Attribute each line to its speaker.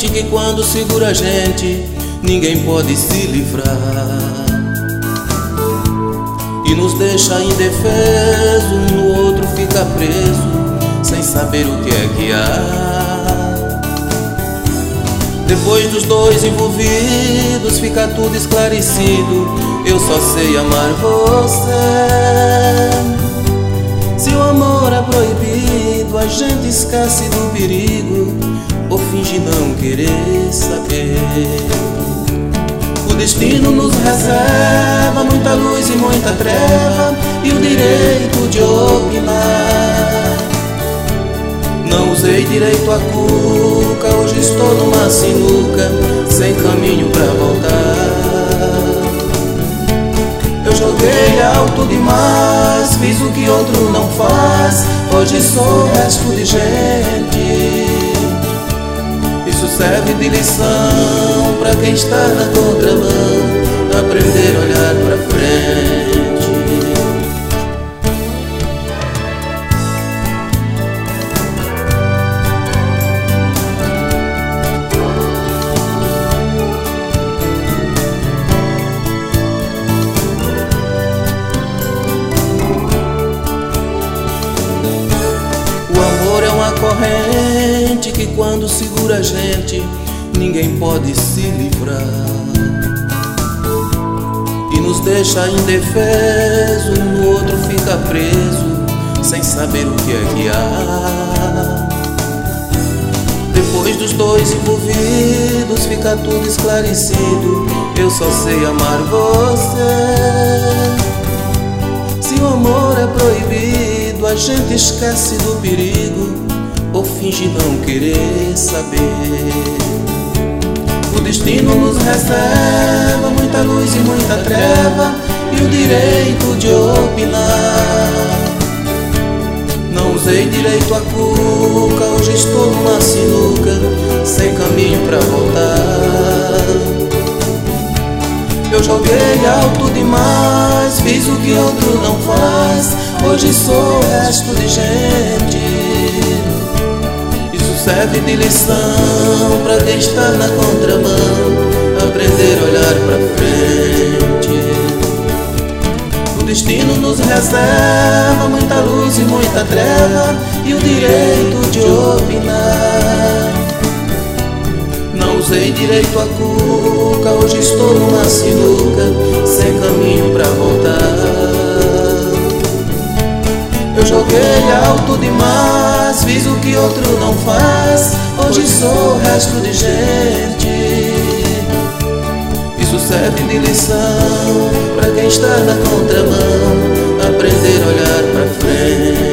Speaker 1: corrente que quando segura a gente ninguém pode se livrar e nos deixa indefeso, um no outro fica preso, sem saber o que é que há. Depois dos dois envolvidos fica tudo esclarecido, eu só sei amar você. Se o amor é proibido, a gente esquece do perigo ou finge não querer saber. O destino nos reserva muita luz e muita treva e o direito de opinar. Não usei direito a cuca, hoje estou numa sinuca, sem caminho pra voltar. Eu joguei alto demais, fiz o que outro não faz, hoje sou resto de gente. Isso serve de lição pra quem está na contramão, aprender a olhar pra frente. Corrente que quando segura a gente ninguém pode se livrar e nos deixa indefeso, um no outro fica preso, sem saber o que é que há. Depois dos dois envolvidos fica tudo esclarecido, eu só sei amar você. Se o amor é proibido, a gente esquece do perigo ou finge não querer saber. O destino nos reserva muita luz e muita treva e o direito de opinar. Não usei direito a cuca, hoje estou numa sinuca, sem caminho pra voltar. Eu joguei alto demais, fiz o que outro não faz, hoje sou resto de gente. Serve de lição pra quem está na contramão, aprender a olhar pra frente. O destino nos reserva muita luz e muita treva e o direito de opinar. Não usei direito a cuca, hoje estou numa sinuca, sem caminho pra voltar. Eu joguei alto demais, fiz o que outro não faz, hoje sou resto de gente. Isso serve de lição pra quem está na contramão, aprender a olhar pra frente.